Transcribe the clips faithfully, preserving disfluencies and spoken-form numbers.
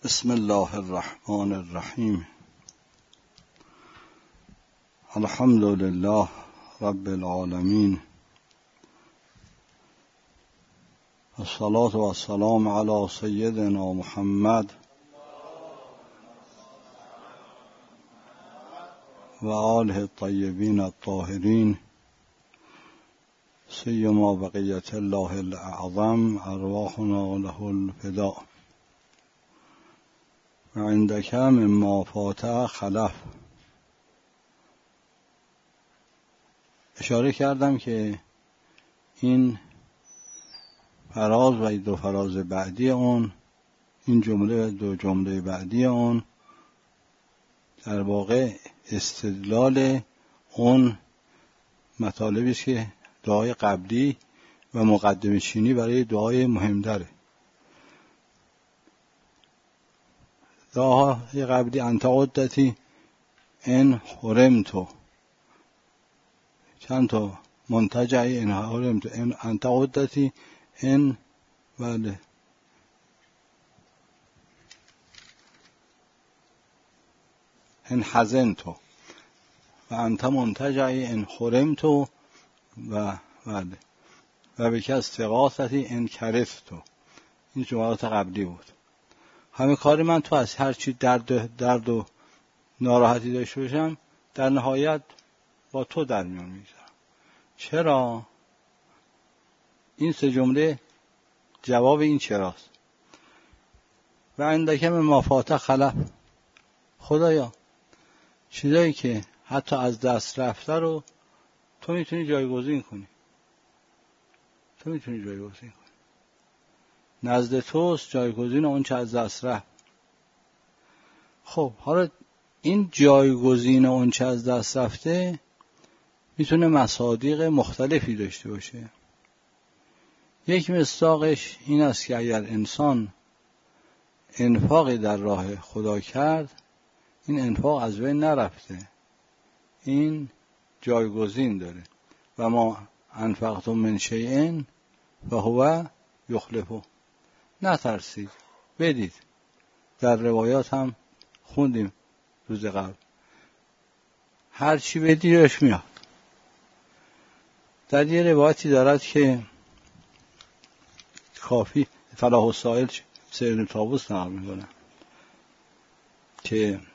بسم الله الرحمن الرحیم. الحمد لله رب العالمین، الصلاة والسلام علی سیدنا محمد و آله الطیبین الطاهرین، سیما بقیت الله الاعظم، ارواحنا له الفداء. و عندک مما فات خلف. اشاره کردم که این فراز و دو فراز بعدی اون، این جمله و دو جمله بعدی اون در واقع استدلال اون مطالبی است که دعای قبلی و مقدمه چینی برای دعای مهم داره. دعای قبلی انت عدتی ان حرمتو، چند تا منتجعی ان حرمتو، ان انت عدتی ان بله ان حزنتو و انت منتجعی ان حرمتو و بله و به کس استغاثتی ان کرفتو. این جملات قبلی بود. همه کار من تو از هر چی درد درد و ناراحتی داشته باشم در نهایت با تو در میون میگذارم. چرا؟ این سه جمله جواب این چراست. و عندک مما فات خلف. خدایا چیزایی که حتی از دست رفته رو تو میتونی جایگزین کنی. تو میتونی جایگزین کنی. نزد توست جایگزین اون چه از دست رفت. خب حالا این جایگزین اون چه از دست رفته میتونه مصادیق مختلفی داشته باشه. یک مصداقش این است که اگر انسان انفاقی در راه خدا کرد، این انفاق از بین نرفته، این جایگزین داره. و ما انفقتم من شیء فهو یخلفه. نترسید، بدید. در روایات هم خوندیم روز قبل، هر چی بدی روش میاد. در یه روایتی دارد که کافی فلاح السائل سیر طاووس نقل میکنه که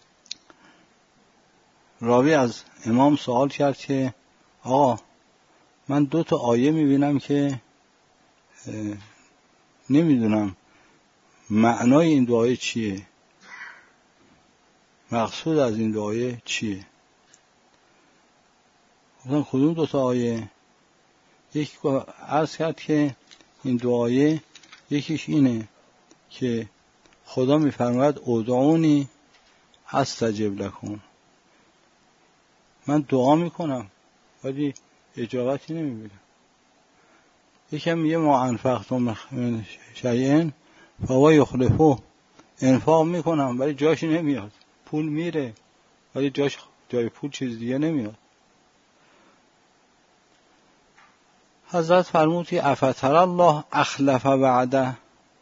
راوی از امام سوال کرد که آقا من دو تا آیه میبینم که نمیدونم معنای این دعای چیه، مقصود از این دعای چیه. گفتم کدوم دو تا آیه؟ یکی عرض کرد که این دعای یکیش اینه که خدا میفرماید ادعونی استجب لکم، من دعا میکنم ولی اجابتی نمیبینم. یکم میگه ما انفقتم من شیء فهو یخلفه، انفاق میکنم ولی جاش نمیاد، پول میره ولی جاش جای پول چیز دیگه نمیاد. حضرت فرمود که افتر الله اخلف وعده.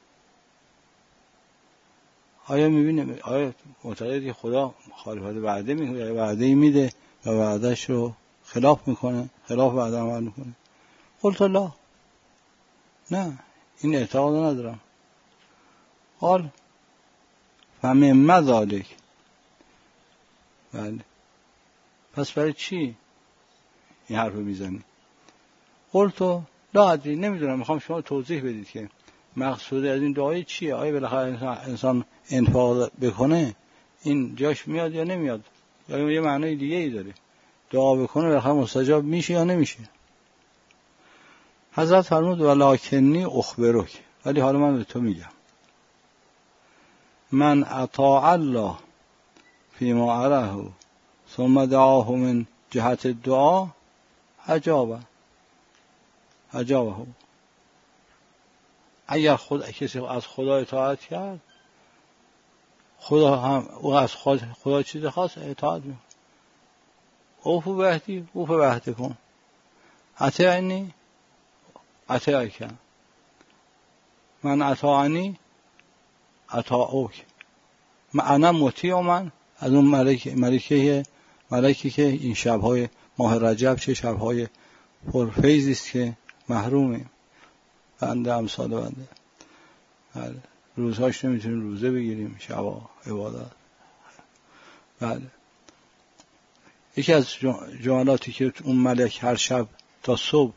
آیا میبینه، آیا معتقدی که خدا مخالفت وعده میکنه، وعده میده و وعدهش رو خلاف میکنه، خلاف وعده عمل میکنه؟ قلت لا، نه این اعتقاد ندارم. قال فمن ذلک، بله پس برای چی این حرف رو میزنی؟ قلت لا ادری، نمیدونم، میخوام شما توضیح بدید که مقصود از این دعای چیه. آیا بالاخره انسان انفاق بکنه این جاش میاد یا نمیاد، یا یه معنی دیگه ای داره؟ دعا بکنه بالاخره مستجاب میشه یا نمیشه؟ حضرت فرمود ولکنی اخبرک، ولی حالا من به تو میگم من اطاع الله فیما اره ثم دعاه من جهت الدعا اجابه اجابه. اگر خود کسی از خدا اطاعت کرد، خدا هم او از خدا چیز خاص اطاعت میکنه. اوفو بهدی اوفو بهده کن، اطیعنی اطیعک، من اطاعنی اطاعوک معنا مطیع من، از اون ملکه ملکه ملکی که این شب‌های ماه رجب چه شب‌های پرفیضی است که محرومیم. بنده امثال بنده بله روزهاش نمیتونیم روزه بگیریم، شبا عبادت. بله یکی از جملاتی که اون ملک هر شب تا صبح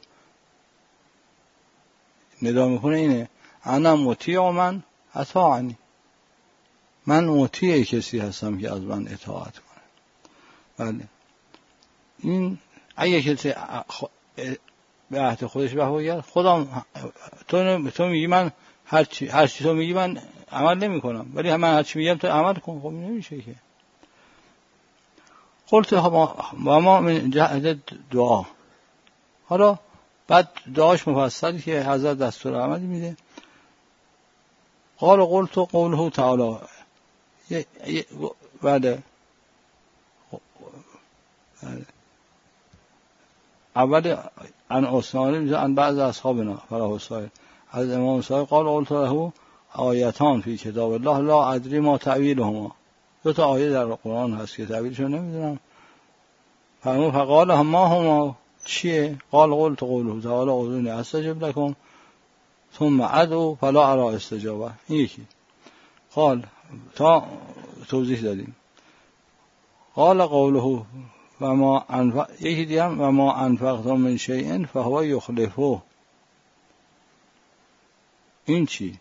ندا میکنه اینه انا مطیع من اطاعنی، من مطیع کسی هستم که از من اطاعت کنه. بله این اگه کسی به عهد خودش وفا خودم تو تو میگی من هر چی هر چی تو میگی من عمل نمی کنم، ولی من هر چی میگم تو عمل کن. خب نمیشه که. قلت و ما من جهت دعا. حالا بعد دعاش مفصلی که حضرت دستور عملی میده. قال قلت قوله تعالی بله اول ان اسنانی میشه ان بعض اصحابنا فلا حسین از امام صادق قال قلت له آیتان فی کتاب الله لا ادری ما تعویلهما، دو تا آیه در قرآن هست که تعویلشو نمیدونم. فرمود فقال ما هما چیه؟ قال قلت قوله تعالی ادعونی استجب لكم ثم ادعو فلا ارى استجابه. این یکی. قال تا توضیح دادیم. قال قوله و ما انفق یکی دیگه و ما انفقتم من شیء فهو یخلفه. این چی؟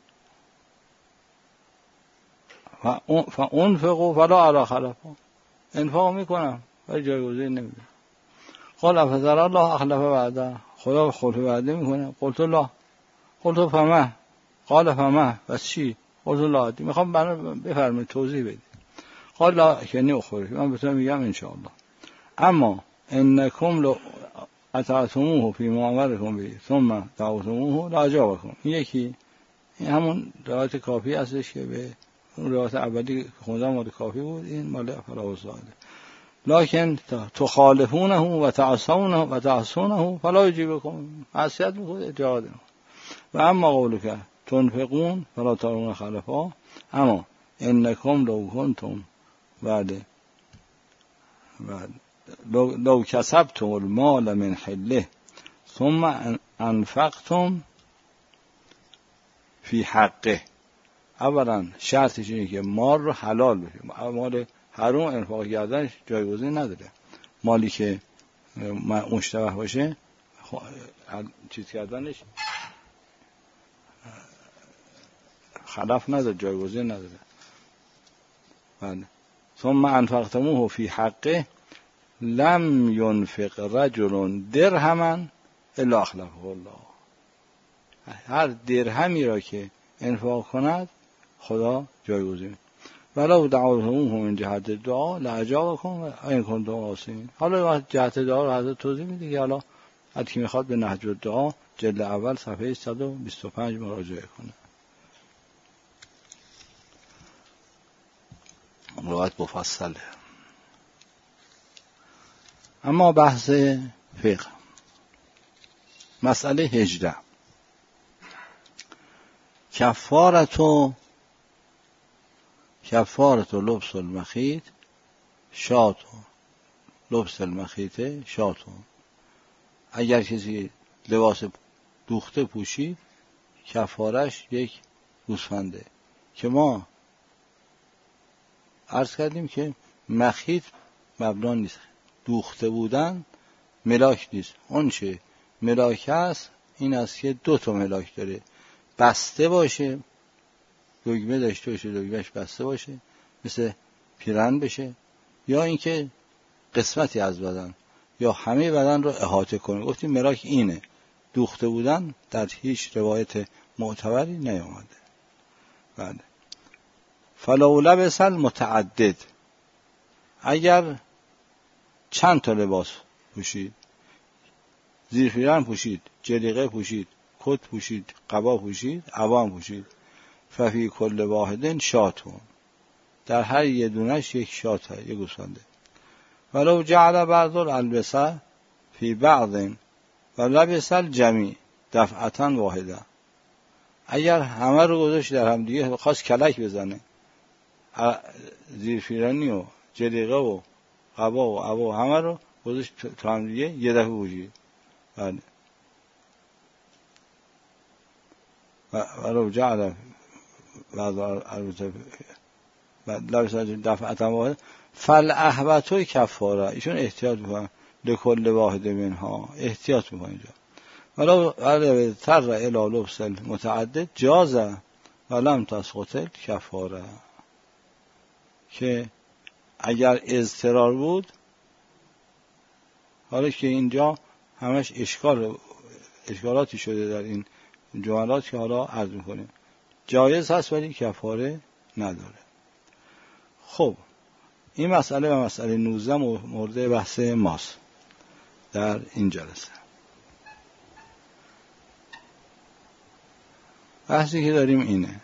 فانفقوا فلا ارى خلفه، انفاق میکنم ولی جایگزین نمیدونم. قال افضل الله اخلف وعده، خدا خلف وعده میکنه. قلت الله قلت فما قال فما بس چی؟ قلت الله میخوام بفرمایید توضیح بدید. قال لا کنی اخوری من بهتون میگم انشاءالله. اما انکم لو اطعتموه فی ما امرکم به ثم دعوتموه لاجابکم. یکی این همون روایت کافی هستش که به اون روایت اولی که خوندم مال کافی بود، این مال فلا حسین. لکن تخالفونه و تعصونه و تعصونه فلا یجیبکم، معصیت میکنه اجازه نمیده. و اما قولک تنفقون فلا ترون خلفا اما انکم لو کنتم بعد بعد لو, لو کسبتم المال من حله ثم انفقتم فی حقه. اولا شرطش اینه که مال رو حلال بشه، مال حرام انفاق کردنش جایگزین نداره. مالی که مشتبه باشه چیز کردنش خلاف نداره، جایگزین نداره. بله ثم انفقتموه فی حقه لم ينفق رجل درهما الا اخلفه الله. هر درهمی را که انفاق کند خدا جایگزین. ولو دعوتموه من جهت دعا لاجابکم ان کنتم واثقین. حالا جهت دعا رو حضرت توضیح میده که حالا هر کی میخواد به نهج الدعا جلد اول صفحه صد و بیست و پنج مراجعه کنه. روایت مفصله. اما بحث فقه مسئله هجده کفارتو کفارتو لبس المخیط شاتو لبس المخیطه شاتو. اگر کسی لباس دوخته پوشید کفارش یک گوسفنده که ما عرض کردیم که مخیط مبنا نیست، دوخته بودن ملاک نیست. اون چه ملاک هست این است که دو تا ملاک داره، بسته باشه دگمه داشته باشه دگمهش بسته باشه مثل پیرن بشه، یا اینکه قسمتی از بدن یا همه بدن رو احاطه کنه. گفتیم ملاک اینه. دوخته بودن در هیچ روایت معتبری نیامده. بله فلو لبس المتعدد، اگر چند تا لباس پوشید، زیر پیرن پوشید، جلیقه پوشید، کت پوشید، قبا پوشید، عبا پوشید، ففی کل واحدن شاتون، در هر یه دونش یک شاته، یک گوسفنده. ولو جعل بعض الالبسه فی بعض و لبس الجمیع دفعتا واحده، اگر همه رو گذاشت در هم دیگه خواست کلک بزنه، زیرفیرانی و جلیقه و قبا و عبا و همه رو گذاشت تو هم دیگه یه دفعه وجود. بله. ولو جعل بعض البته لبس دفعه واحد فالاحوطو کفاره، ایشون احتیاط میکنن لکل واحد منها، احتیاط میکنن اینجا. ولو ولو تر الی لبس متعدد جاز ولم تسقط کفاره، که اگر اضطرار بود، حالا که اینجا همش اشکال اشکالاتی شده در این جملات که حالا عرض میکنیم، جایز هست ولی کفاره نداره. خب این مسئله و مسئله نوزده مورد بحث ماست در این جلسه. بحثی که داریم اینه: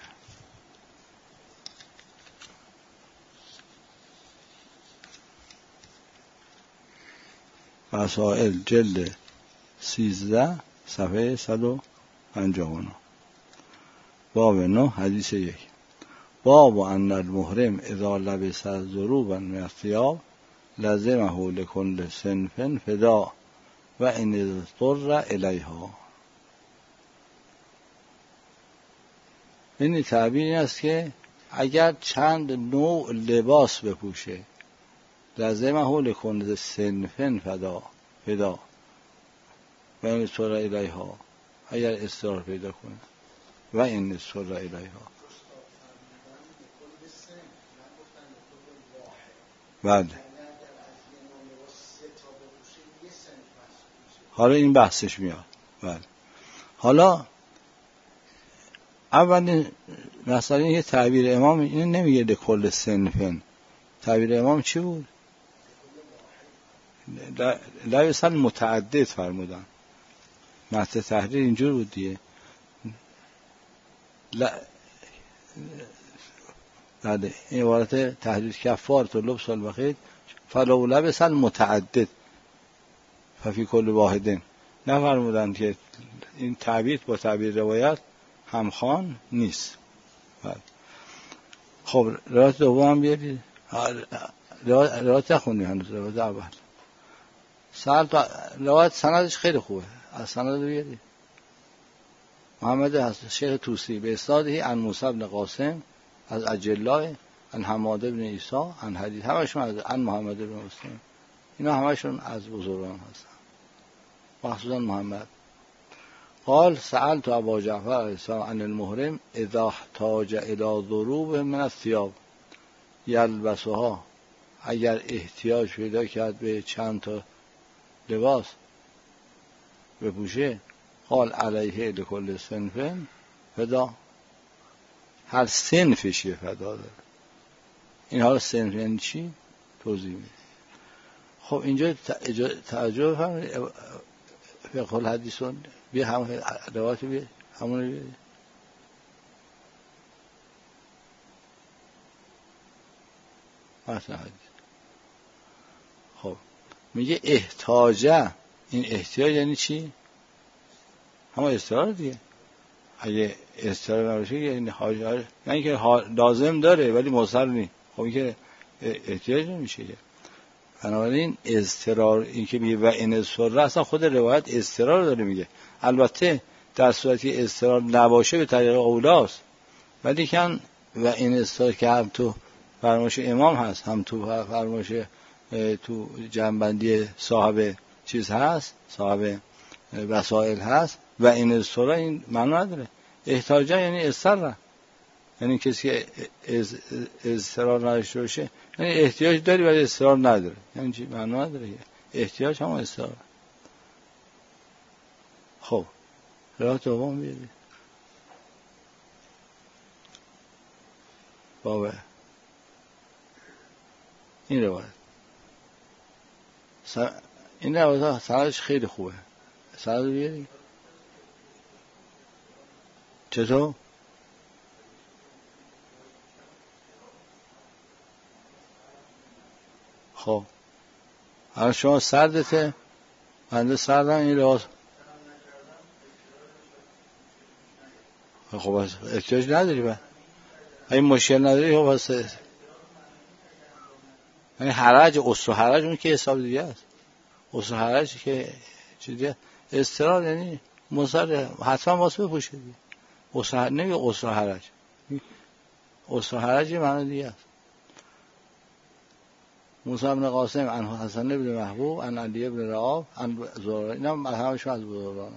مسائل جلد سیزده صفحه صد و پنجاه و نه، باب نه حدیث یک. باب ان المحرم اذا لبس ضروبا من الثياب لزمه لكل صنف فدا و ان اضطر الیها. این تعبیر این است که اگر چند نوع لباس بپوشه، لزمه لكل صنف فدا فدا و ان اضطر الیها، اگر اضطرار پیدا کنه، و ان اضطر الیها. بله. حالا این بحثش میاد. بله. حالا اولین مسئله این تعبیر امام اینو نمیگه لکل صنفن. تعبیر امام چی بود؟ لبس متعدد فرمودن. متن تحریر اینجور بود دیگه. ل... بله. این عبارت تحریر کفارت و لبس البخیت فلو لبس متعدد ففی کل واحدن، نفرمودن که این تعبیر با تعبیر روایت همخوان نیست. بله. خب روایت دوم هم بیارید. روایت نخونیم هنوز، روایت اول سال روایت سندش خیلی خوبه، از سند بیارید. محمد هست شیخ توسی به اسنادی عن موسی بن قاسم از اجلاه عن حماد بن عیسی عن حدیث، همشون از عن محمد بن مسلم، اینا همشون از بزرگان هستن، مخصوصا محمد. قال سألت ابا جعفر علیه السلام عن المحرم اذا احتاج الى ضروب من الثياب یلبسها، اگر احتیاج پیدا کرد به چند تا لباس بپوشه، قال علیه لکل صنف فدا، هر صنفش یه فدا داره. این حالا صنف یعنی چی؟ توضیح میده. خب اینجا تعجب بفرمایید، فقه الحدیثون بیا همون روایت بیا همون بیا. مثلا خب میگه احتاجه، این احتیاج یعنی چی؟ همون اضطرار دیگه. اگه اضطرار نباشه یعنی حاجه، نه اینکه لازم داره ولی مضطر نیست، خب این که احتیاج نمیشه. بنابراین اضطرار، این که میگه و این اضطرار، اصلا خود روایت اضطرار داره میگه. البته در صورتی اضطرار نباشه به طریق اولاست، ولی کن و این اضطرار که هم تو فرمایش امام هست، هم تو فرمایش تو جنبندی صاحب چیز هست، صاحب وسائل هست، و این اضطرار این معنا نداره. احتاجه یعنی اضطرار، یعنی کسی که اضطرار نداشته باشه یعنی احتیاج داری ولی اضطرار نداره، یعنی چی؟ معنا نداره. احتیاج هم اضطرار. خب روایت دوم بیارید. بابا این روایت س... این روایت سندش خیلی خوبه. سند بیارید. چطور؟ خب الان شما سردته، بنده سردم، این روایت خب احتیاج نداری با این مشکل نداری خب واسه این حرج اصل حرج اون که حساب دیگه است. اصل حرج که چیزی استرار یعنی مصر حتما واسه بپوشه دیگه. اصل نمیگه اصل حرج، اصل حرج معنی دیگه است. موسی بن قاسم عن حسن بن محبوب عن علی بن رعاف عن زهره، اینا همشون از بزرگان.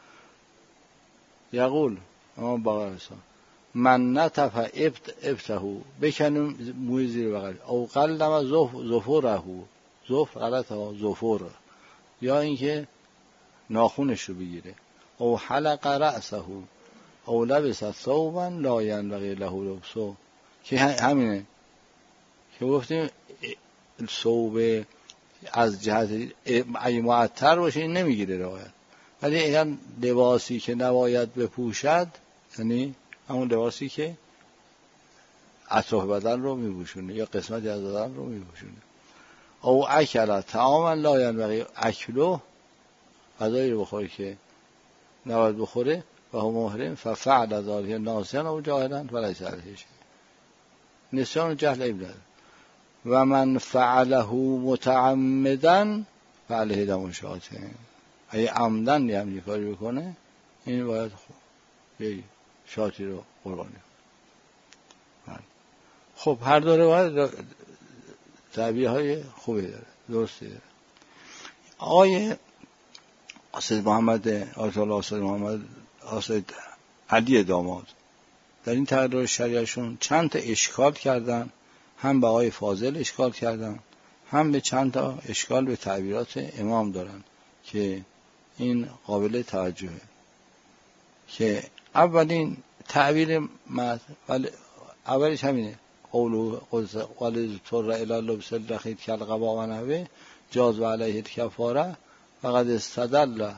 یقول امام باقر من نتف ابت ابتهو بکنم موی زیر بغل او قلم زفره زفر غلط ها زفر، یا اینکه ناخونش رو بگیره او حلق رأسه او لبس ثوبا لا ينبغي له لبسه، که همینه که گفتیم ثوب از جهت ای معطر باشه این نمیگیره روایت، ولی این لباسی که نباید بپوشد یعنی همون لباسی که اطراف بدن رو میپوشونه یا قسمتی از بدن رو میپوشونه. او اکل طعاما لا ينبغي اکله، غذایی رو بخوره که نباید بخوره و هم محرم ففعل ذلك ناسیان او جاهلا فلیس علیه شیء، نسیان و جهل عیب نداره. و من فعله متعمدا فعله دم شاته، اگه عمدن یه همچین کاری بکنه این باید یه شاتی رو قربانی کنه. خب هر دو روایت تعبیه های خوبی داره، درستی داره. آقای سید محمد آیت الله سید محمد سید علی داماد در این تقریر شریعشون چند تا اشکال کردن، هم به آقای فاضل اشکال کردن، هم به چند تا اشکال به تعبیرات امام دارن که این قابل توجهه. که اولین تعبیر ولی اولش همینه قولو قول تر الی لبس الرخیت کل قبا و نحوه جاز و علیه الکفاره فقد استدل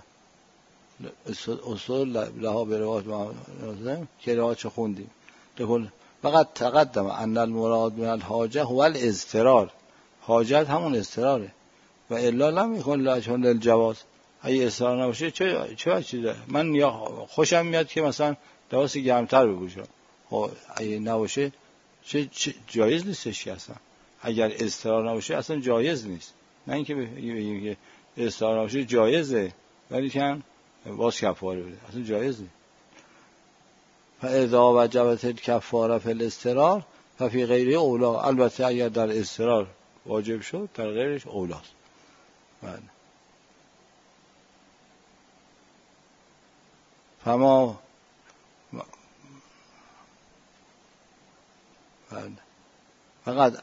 اصول لها به روایت که روایت چه خوندیم فقط تقدم ان المراد من الحاجه هو الاضطرار، حاجت همون اضطراره و الا لم یکن لجهن للجواز، اگه اضطرار نباشه چه چه چیزه. من یا خوشم میاد که مثلا لباس گرمتر بپوشم، خب اگه نباشه چه, چه جایز نیستش که اصلا اگر اضطرار نباشه اصلا جایز نیست، نه اینکه بگیم که اضطرار نباشه جایزه ولی کن باز کفاره بده، اصلا جایز نیست. فاذا وجبت الکفاره فی الاضطرار ففی غیره اولا، البته اگر در اضطرار واجب شد در غیرش اولاست. بله. فما بله. فقط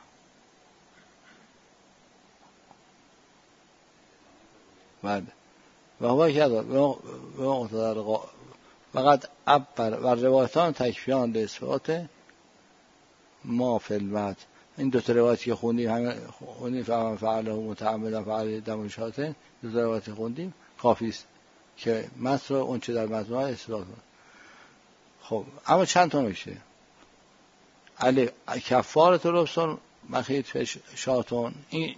بله و هو که به مقتضی فقط عبر و روایتان تکفیان به اثبات ما فی المتن، این دو تا روایتی که خوندیم همین خوندیم فهم فعله متعمدا فعله دم شاته، دو تا روایت خوندیم کافی است که متن اون چه در متن اثبات کنه. خب اما چند تا نکته علی کفاره لبسون مخیط شاتون، این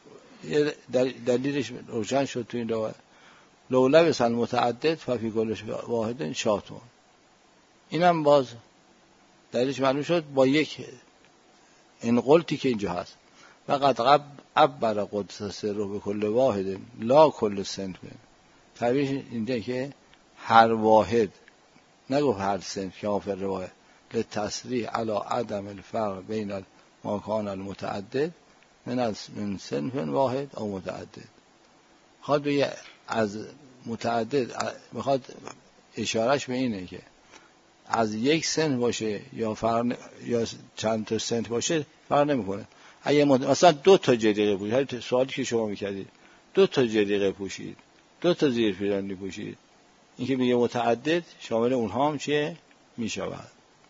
دلیلش روشن شد تو این روایت لو لبس المتعدد ففی کل واحد شاتون، اینم باز دلیلش معلوم شد با یک انقلتی که اینجا هست فقط عبر قدس سر رو به کل واحد لا کل صنف، تعبیرش اینجا که هر واحد نگفت هر صنف که آفر روایت لتصریح علی عدم الفرق بین المکان المتعدد من از من صنف واحد او متعدد، خواد بگه از متعدد میخواد اشارهش به اینه که از یک صنف باشه یا فرق یا چند تا صنف باشه فرق نمیکنه. اگه مثلا دو تا جریقه پوشید، سوالی که شما میکردید دو تا جریقه پوشید، دو تا زیر پیراهنی پوشید، این که میگه متعدد شامل اونها هم چیه میشود.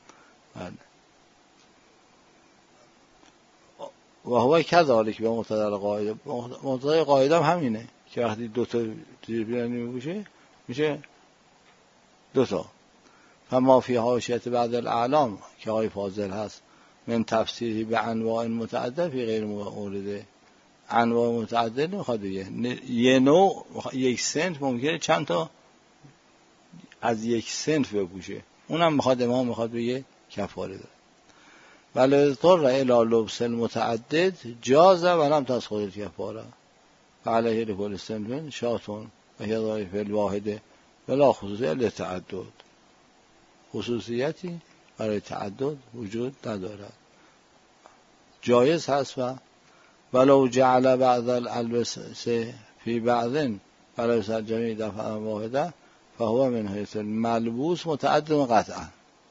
و هو کذالک به مقتضی قاعده، مقتضی قاعده هم همینه که وقتی دو تا زیر پیراهنی میپوشه میشه دو تا. فما فی حاشیه بعض الاعلام که آقای فاضل هست من تفسیری به انواع متعدد فی غیر مورده، انواع متعدد میخواد بگه یه نوع یک صنف ممکنه چند تا از یک صنف بپوشه، اونم میخواد امام میخواد بگه کفاره داره. ولی اضطر الى لبس المتعدد جاز ولم تسقط الکفاره فعلیه لکل صنف شاتون و هدای فی الواحد ولا خصوصیت للتعدد. خصوصیتی برای تعدد وجود ندارد، جایز هست. و ولو جعل بعض الالبسه فی بعض ولو سر جمیع دفعه واحده فهو من حیث الملبوس متعدد قطعا.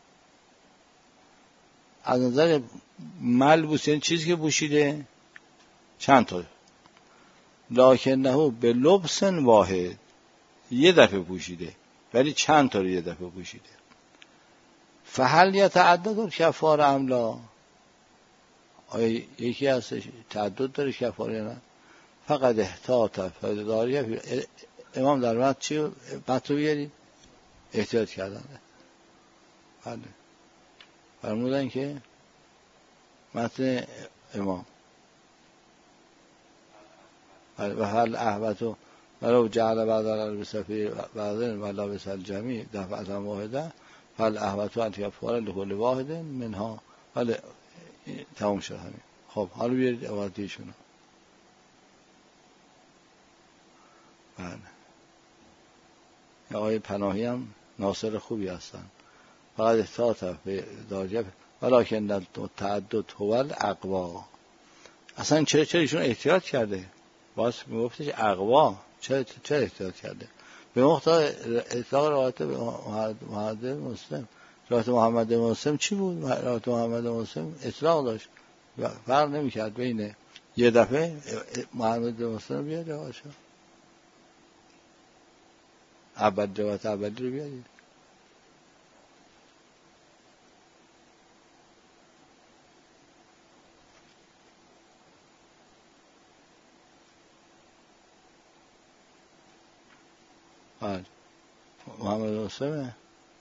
از نظر ملبوس یعنی چیزی که پوشیده چند تا، لکنه به لبس واحد یه دفعه پوشیده ولی چند تا رو یه دفعه پوشیده. فهل یتعدد الکفاره ام لا؟ آیا یکی هستش تعدد داره کفاره یا نه؟ فقط احتاط فداریه. امام در متن چی متن بیارید؟ احتیاط کردن. بله فرمودن که متن امام و هل احوتو ولو جعل بعض الالبسه فی بعض ولبس الجمیع دفعه واحده فهل احوتو الکفاره لکل واحد منها. ولی تمام شد همین. خب حالا بیارید عبارتیشونو. بله آقای پناهی هم ناصر خوبی هستن. فقط احتاط به داریه ولکن تعدد هو الاقوا. اصلا چرا چرا ایشون احتیاط کرده؟ باز میگفتش اقوا. چرا چرا احتیاط کرده؟ به مقتضای اطلاق روایت محمد مسلم. روایت محمد مسلم چی بود؟ روایت محمد مسلم اطلاق داشت و فرق نمی‌کرد بین یه دفعه محمد مسلم بیاد باشه اول روایت اولی رو بیارید. آره محمد مسلمه.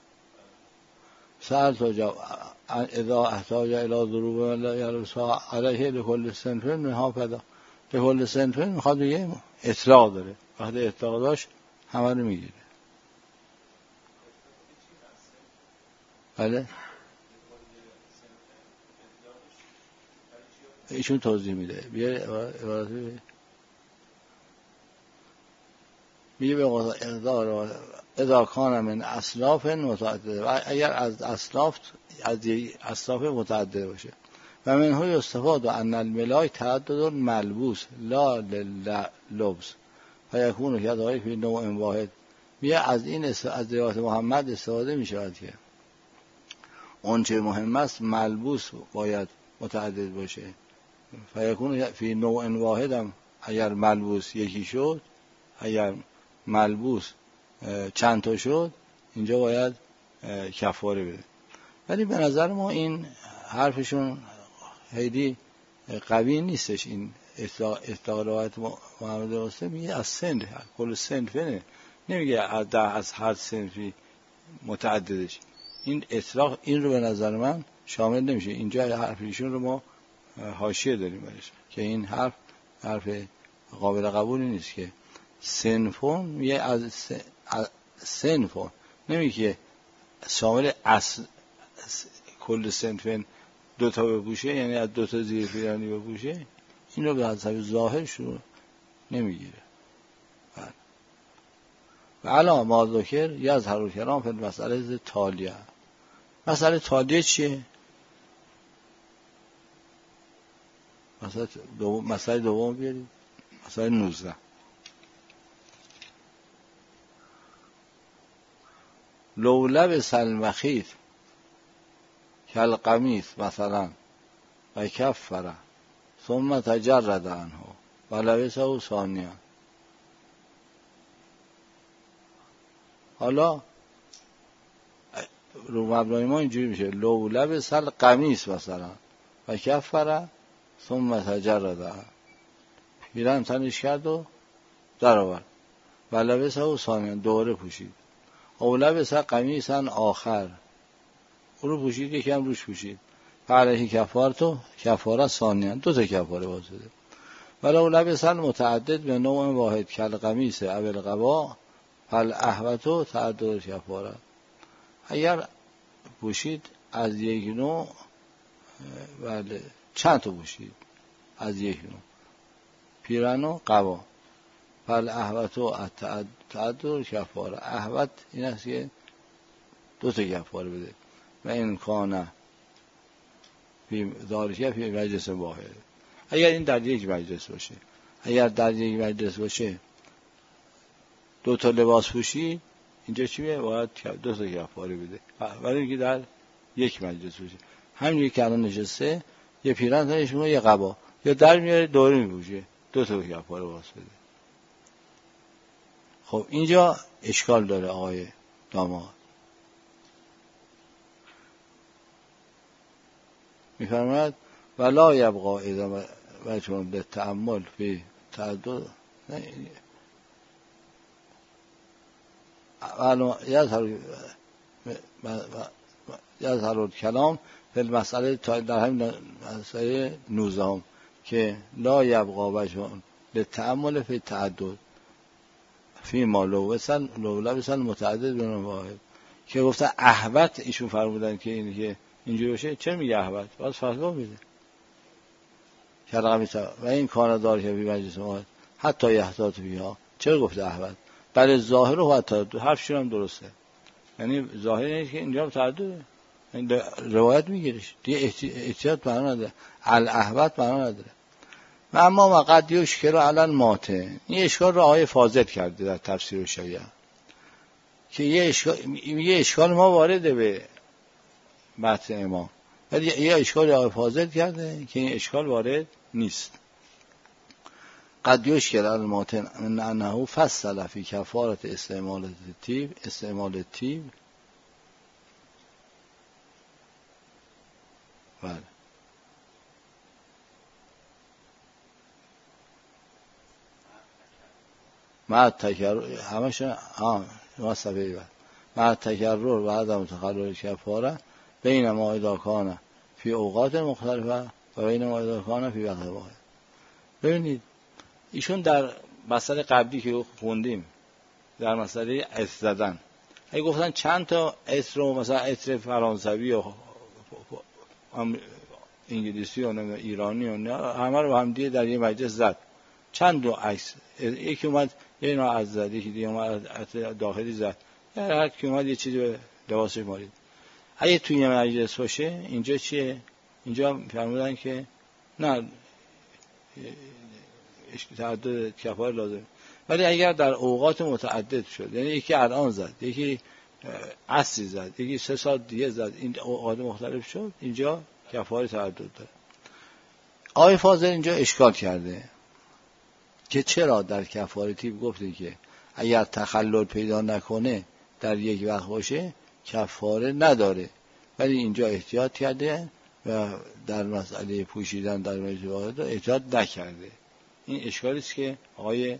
سأل تو جواب اذا احتاج الى ضروب ولا یلبسها علیه لکل صنف منها فدا. لکل صنف میخواد بگه اطلاق داره. وقتی اطلاق داشت همه رو میگیره. بله ایشون توضیح میده. بیاره عبارت میگه به اقدار اذا کان من اسلاف متعدده و اگر از اسلاف از اسلاف متعدده باشه و منه یستفاد ان الملاک تعدد ملبوس لا للبس فیکون یدای فی نوع واحد. میگه از این از روایت محمد استفاده میشه که اون چه مهم است ملبوس باید متعدد باشه. فیکون فی نوع واحد هم اگر ملبوس یکی شد، اگر ملبوس چند تا شد، اینجا باید کفاره بده. ولی به نظر ما این حرفشون خیلی قوی نیستش. این اطلاق روایت محمد مسلم میگه از سنف کل سنفه، نمیگه از هر سنفی متعددش. این اطلاق این رو به نظر من شامل نمیشه. اینجا حرفشون رو ما حاشیه داریم برش که این حرف حرف قابل قبولی نیست که سنفون میگه از سنفون، نمیگه که شامل اصل کل سنفن دوتا بپوشه، یعنی از دوتا زیر پیرانی بپوشه. این رو به حسب ظاهرش رو نمیگیره. و علا ما ذکر یظهر الکلام فی المسئله تالیه. مسئله تالیه چیه؟ مسئله دوم مسئله دوم بیارید. مسئله نوزده. لو لبس المخیط کالقمیص مثلا و کفر ثم تجرد عنه و لبسه ثانیا. حالا رو مبنای ما اینجوری میشه لو لبس القمیص مثلا و کفر ثم تجرد عنه. پیرن تنش کرد و در آورد و لبسه ثانیا دوره پوشید. او لبس قمیصا آخر، اون رو پوشید یکی هم روش پوشید. فعلیه کفارتو کفاره ثانیا، دو تا کفاره واسده. ولو لبس متعدد به نوع واحد کل قمیص اول قبا فالاحوتو تعدد کفاره. اگر پوشید از یک نوع، بله چند تا پوشید از یک نوع، پیرن و قبا. فل احوت و تعدد کفاره. احوت این است که دو تا کفاره بده. و این کانه فی ذالک فی مجلس واحد. اگر این در یک مجلس باشه، اگر در یک مجلس باشه دو تا لباس پوشی، اینجا چی میشه؟ باید دو تا کفاره بده. ولی اینکه در یک مجلس باشه، همینجوری که الان نشسته یه پیرن تنش میکنه، یه قبا، یا در میاره دوره میپوشه، دو تا کفاره واسه بده. خب اینجا اشکال داره آقای داماد. میفرماید ولا یبقا اذا وجه للتأمل فی تعدد یظهر الکلام فی المسئله، در همین مسئله نوزدهم که لا یبقا وجه للتأمل فی تعدد فی ما لو وصل لو لبسل متعدد بین واحد، که گفته احوت ایشون فرمودن که اینی که اینجوری باشه. چه میگه احوت؟ باز فتوا میده. و این کانه دار که بی مجلس واحد حتی یحتاط بیها. چرا گفته احوت؟ برای ظاهر و حتی حرفشون هم درسته، یعنی ظاهر اینه که اینجا تعدده، این روایت میگیرش دیگه، احتیاط معنا نداره، الاحوت معنا نداره. و اما ما قد یشکل علی الماتن، این اشکال رو آقای فاضل کرده در تفسیر شیعه، که یه اشکال یه اشکال ما وارده به متن امام، ولی یه اشکال آقای فاضل کرده که این اشکال وارد نیست. قد یشکل علی الماتن ان انه فصل فی کفاره استعمال الطیب استعمال الطیب. بله مع تکرر همش ها واسبه بعد مع تکرر و عدم تخلل کفاره بین ما اذا کان فی اوقات مختلفه و بین ما اذا کان فی وقت واحد. ببینید ایشون در مسئله قبلی که خوندیم در مسئله عطر زدن، اگه گفتن چند تا عطر رو مثلا عطر فرانسوی و انگلیسی و ایرانی و همه رو هم دیگه در یه مجلس زد، چند دو عکس، یکی اومد یه نوع از زد، یکی دیگه اومد عطر داخلی زد، هر کی اومد یه چیزی به لباسش مالید. اگه توی یه مجلس باشه اینجا چیه؟ اینجا فرمودن که نه تعدد کفاره لازم. ولی اگر در اوقات متعدد شد، یعنی یکی الان زد، یکی عصری زد، یکی سه ساعت دیگه زد، این اوقات مختلف شد، اینجا کفاره تعدد داره. آقای فاضل اینجا اشکال کرده که چرا در کفاره طیب گفته که اگر تخلل پیدا نکنه در یک وقت باشه کفاره نداره، ولی اینجا احتیاط کرده و در مسئله پوشیدن در مجلس واحد احتیاط نکرده. این اشکالی است که آقای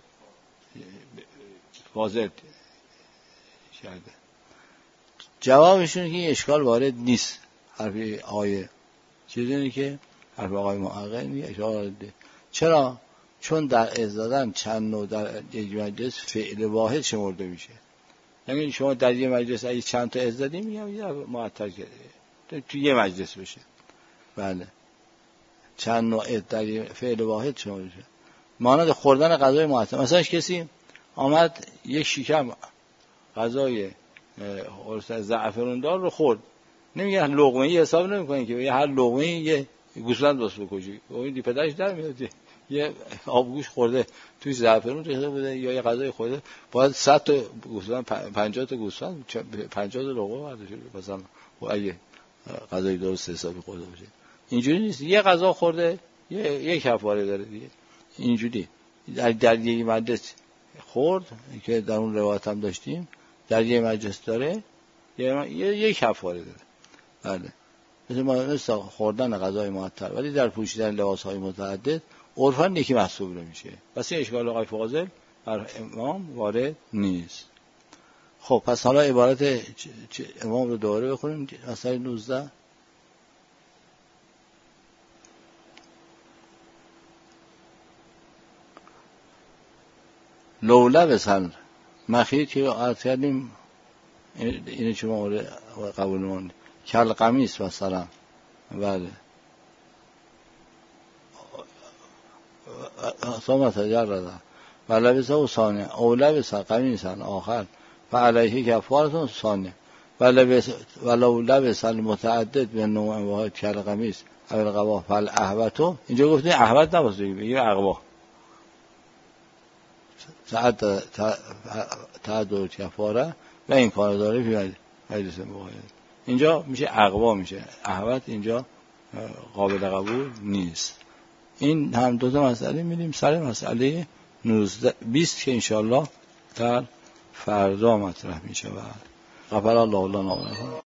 فاضل کرده. جوابشون که این اشکال وارد نیست. حرف آقای چیزی اینه که حرف آقای محقق میگه اشکال وارد. چرا؟ چون در ازدادن چند نوع در یک مجلس فعل واحد شمرده میشه. یعنی شما در یک مجلس اگه چند تا ازدادی میگم یا معطل کرده تو یه مجلس بشه، بله چند نوع در فعل واحد شمرده میشه. مانند خوردن غذای معطل، مثلا کسی آمد یک شکم غذای زعفران‌دار رو خورد، نمیگه لقمه ای حساب نمیکنه که هر لقمه یه گوسفند بس بکشی، اون پدرش در میاد یه آبگوش خورده توی زعفرون ریخته بوده یا یه غذای خورده، باید صد تا گوسفند پنجاه تا گوسفند پنجاه تا لقمه برداشته مثلا، و اگه غذای درست حسابی خورده باشه. اینجوری نیست، یه غذا خورده یه یک کفاره داره دیگه. اینجوری در در یک مجلس خورد که در اون روایت هم داشتیم، در یک مجلس داره یه یک کفاره داره. بله مثل ما مثل خوردن غذای معطل، ولی در پوشیدن لباس‌های متعدد عرفاً یکی محسوب نمیشه. پس این اشکال آقای فاضل بر امام وارد نیست. خب پس حالا عبارت امام رو دوباره بخونیم. مسئله نوزده لوله بسن مخیر که عرض کردیم اینه چه ما قبول نمانده کل قمیص مثلا، بله ثم تجرد و لبس و ثانیه او لبس قمیصا آخر فعلیه کفارة ثانیه و لبس ولو لبس المتعدد به نوع واحد کل قمیص او القبا فالاحوط. اینجا گفتیم احوط نباشه، بگیم اقوا. تعدد تعدد کفاره و این کار داره فی حدیث مقاید. اینجا میشه اقوا میشه، احوط اینجا قابل قبول نیست. این هم دو تا مسئله میدیم سر مسئله نوزده بیست که انشاءالله در فردا مطرح میشه. و غفر الله لنا.